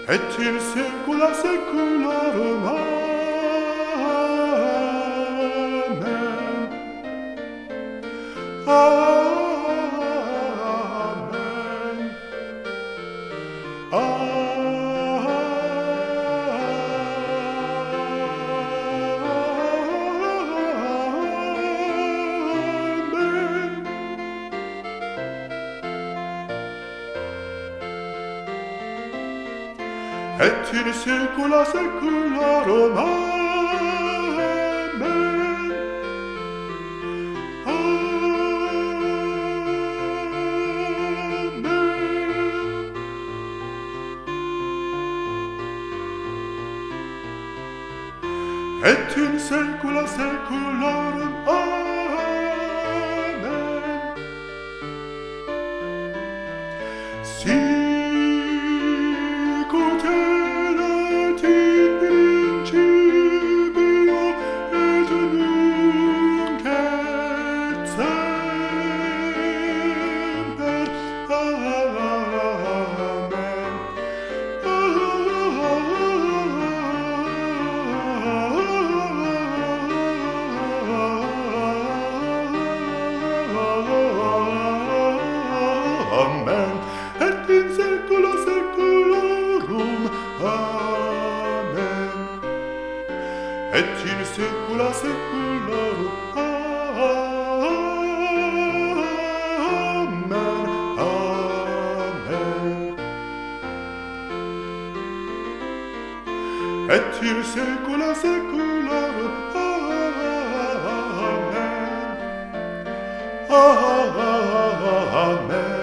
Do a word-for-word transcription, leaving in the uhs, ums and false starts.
et in saecula saeculorum. Amen. Amen. Amen. Et in saecula saeculorum. Amen. Amen. Et in saecula saeculorum. Amen. Sic ut erat in principio et nunc et semper. Amen. Amen. Et in saecula saeculorum. Amen. Et in saecula saeculorum. Amen. Amen. Et in saecula saeculorum. Amen. Amen.